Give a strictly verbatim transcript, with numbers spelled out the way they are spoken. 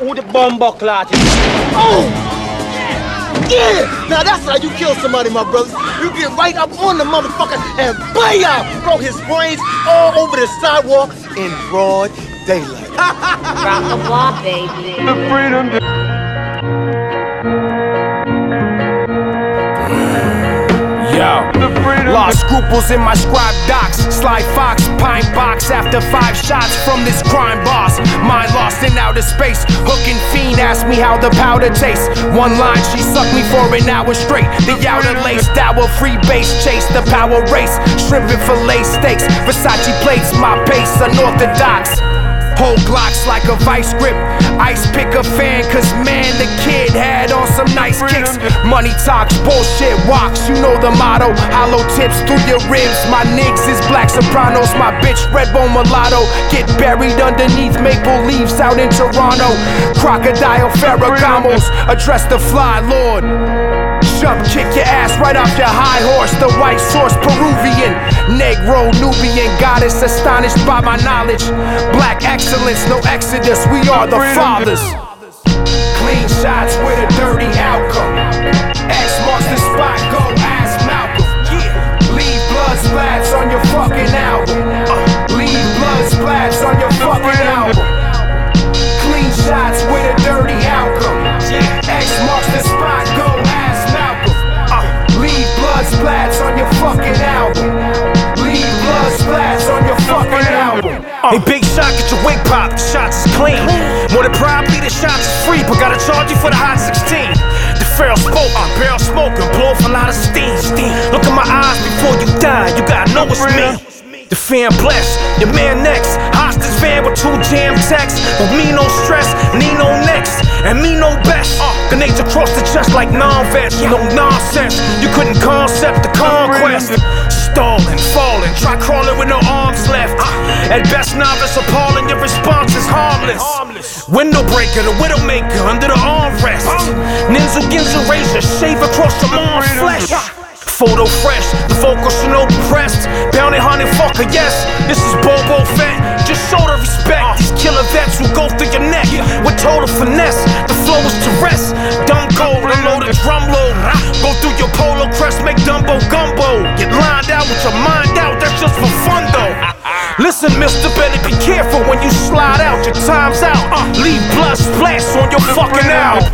Who the bumbo clot? Oh! Yeah! Now that's how you kill somebody, my brothers. You get right up on the motherfucker and bam! Throw his brains all over the sidewalk in broad daylight. Rock the block, baby. The freedom. Yo, lost scruples in my scribe docs. Sly Fox, pine box after five shots from this crime boss. Mind lost in outer space. Hooking fiend asked me how the powder tastes. One line, she sucked me for an hour straight. The outer lace, our free base chase. The power race, shrimp and fillet steaks. Versace plates, my pace, unorthodox. Whole Glocks like a vice grip. Ice pick a fan, cause man, the kid had on some nice kicks. Money talks, bullshit walks, you know the motto. Hollow tips through your ribs. My niggas is black sopranos. My bitch, Redbone mulatto. Get buried underneath maple leaves out in Toronto. Crocodile Ferragamos. Address the fly lord. Jump, kick your ass right off your high horse. The white source, Peruvian. Negro, Nubian goddess, astonished by my knowledge. Black excellence, no exodus, we are the fathers. Clean shots with a dirty outcome. X marks the spot, go ask Malcolm. Yeah. Leave blood splats on your fucking album. uh, Leave blood splats on your fucking album. Clean shots with a dirty outcome. X marks the spot, go ask Malcolm. uh, Leave blood splats on your fucking album. Leave blood splats on your fucking album. Hey, big shot, get your wig popped, the shots is clean. More than probably the shots is free, but gotta charge you for the hot sixteen. The feral spoke, I'm barrel smoking, blow off a lot of steam. Look in my eyes before you die, you gotta know it's me. The fan blessed, your man next. Hostage van with two jam texts. But me no stress, me no next. And me no best. Grenades across the chest like non-vets. No nonsense, you couldn't concept the conquest. Stalling, falling, try crawling with no arms left. At best novice appalling, your response is harmless. Window breaker, the widow maker under the armrest. Ninja Ginza razor, shave across your mom's flesh. Photo fresh, the vocal Shinobi pressed. Bounty hunting fucker, yes, this is Bobo Fett. Just show the respect. These killer vets who go through your neck with total finesse. The flow is to rest. Dumb gold, unload a drum load. Go through your polo crest, make Dumbo gumbo. Get lined out with your mind out, that's just for fun though. Listen, mister, better be careful when you slide out. Your time's out. Leave blood splash on your fucking album.